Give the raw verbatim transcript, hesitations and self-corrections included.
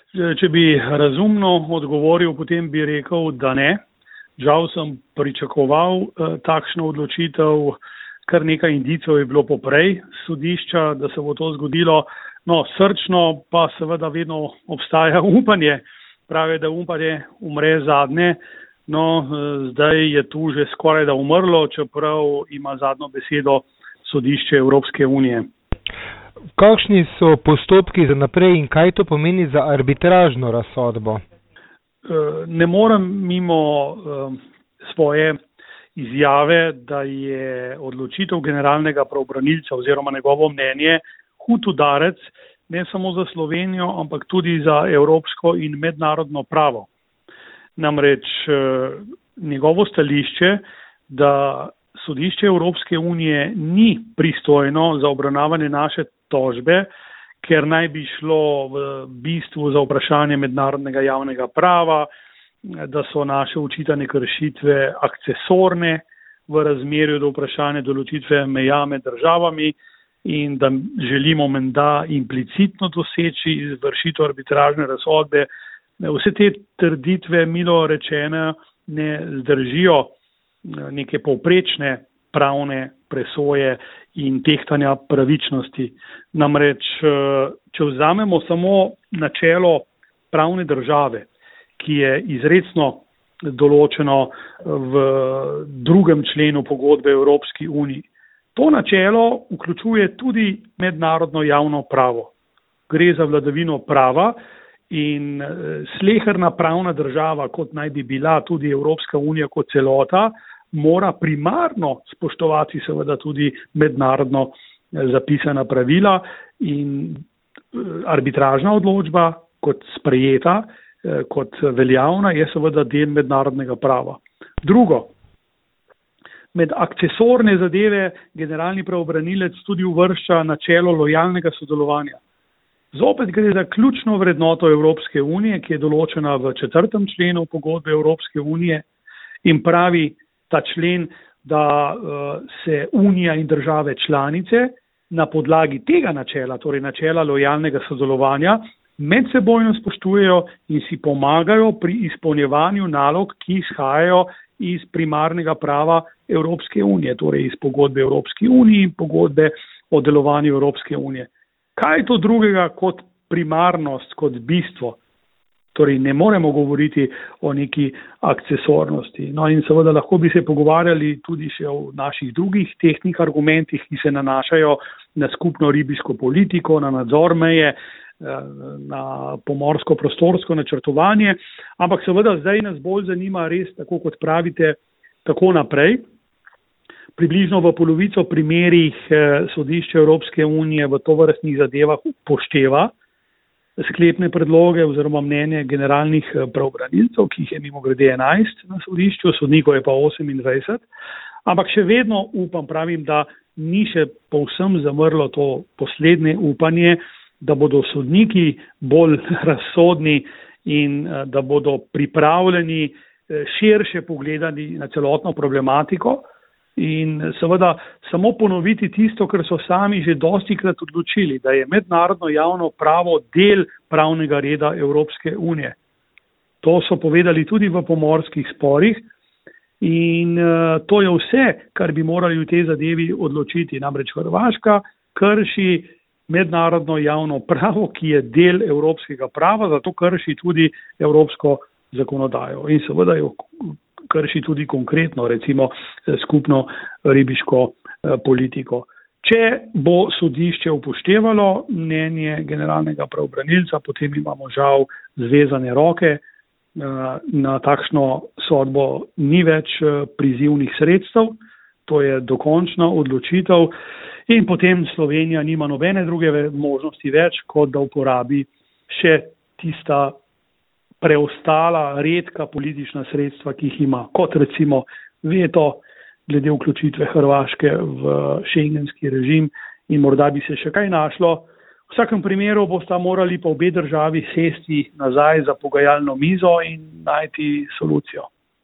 Če bi razumno odgovoril, potem bi rekel, da ne. Žal sem pričakoval eh, takšno odločitev, kar nekaj indicov je bilo poprej sodišča, da se bo to zgodilo. No, srčno pa seveda vedno obstaja upanje. Pravi, da upanje umre zadnje. No, eh, zdaj je tu že skoraj da umrlo, čeprav ima zadnjo besedo sodišče Evropske unije. Kakšni so postopki za naprej in kaj to pomeni za arbitražno razsodbo? Ne morem mimo svoje izjave, da je odločitev generalnega pravobranilca oziroma njegovo mnenje hud udarec ne samo za Slovenijo, ampak tudi za evropsko in mednarodno pravo. Namreč njegovo stališče, da sodišče Evropske unije ni pristojno za obravnavanje naše tožbe, ker naj bi šlo v bistvu za vprašanje mednarodnega javnega prava, da so naše očitane kršitve akcesorne v razmerju do vprašanja določitve meja med državami in da želimo menda implicitno doseči izvršitev arbitražne razsodbe. Vse te trditve, milo rečene, ne zdržijo neke povprečne pravne presoje in tehtanja pravičnosti. Namreč, če vzamemo samo načelo pravne države, ki je izrecno določeno v drugem členu pogodbe Evropski uniji, to načelo vključuje tudi mednarodno javno pravo. Gre za vladavino prava in sleherna pravna država, kot naj bi bila tudi Evropska unija kot celota, mora primarno spoštovati seveda tudi mednarodno zapisana pravila in arbitražna odločba kot sprejeta, kot veljavna, je seveda del mednarodnega prava. Drugo, med akcesorne zadeve generalni pravobranilec tudi uvršča načelo lojalnega sodelovanja. Zopet gre za ključno vrednoto Evropske unije, ki je določena v četrtem členu pogodbe Evropske unije in pravi ta člen, da uh, se Unija in države članice na podlagi tega načela, torej načela lojalnega sodelovanja, medsebojno spoštujejo in si pomagajo pri izpolnjevanju nalog, ki izhajajo iz primarnega prava Evropske unije, torej iz pogodbe Evropske unije in pogodbe o delovanju Evropske unije. Kaj je to drugega kot primarnost, kot bistvo? Torej ne moremo govoriti o neki akcesornosti. No in seveda lahko bi se pogovarjali tudi še o naših drugih tehtnih argumentih, ki se nanašajo na skupno ribiško politiko, na nadzor meje, na pomorsko-prostorsko načrtovanje, ampak seveda zdaj nas bolj zanima res, tako kot pravite, tako naprej. Približno v polovico primerih sodišče Evropske unije v tovrstnih zadevah upošteva sklepne predloge oziroma mnenje generalnih pravobranilcev, ki jih je mimogrede enajst na sodišču, sodnikov je pa osemindvajset, ampak še vedno upam, pravim, da ni še povsem zamrlo to poslednje upanje, da bodo sodniki bolj razsodni in da bodo pripravljeni širše pogledati na celotno problematiko in seveda samo ponoviti tisto, kar so sami že dostikrat odločili, da je mednarodno javno pravo del pravnega reda Evropske unije. To so povedali tudi v pomorskih sporih in uh, to je vse, kar bi morali v tej zadevi odločiti. Namreč Hrvaška krši mednarodno javno pravo, ki je del evropskega prava, zato krši tudi evropsko zakonodajo in seveda jo krši tudi konkretno, recimo skupno ribiško politiko. Če bo sodišče upoštevalo mnenje generalnega pravobranilca, potem imamo žal zvezane roke, na takšno sodbo ni več prizivnih sredstev, to je dokončna odločitev in potem Slovenija nima nobene druge možnosti več, kot da uporabi še tista preostala redka politična sredstva, ki jih ima, kot recimo veto glede vključitve Hrvaške v šengenski režim in morda bi se še kaj našlo. V vsakem primeru bosta morali pa obe državi sesti nazaj za pogajalno mizo in najti solucijo.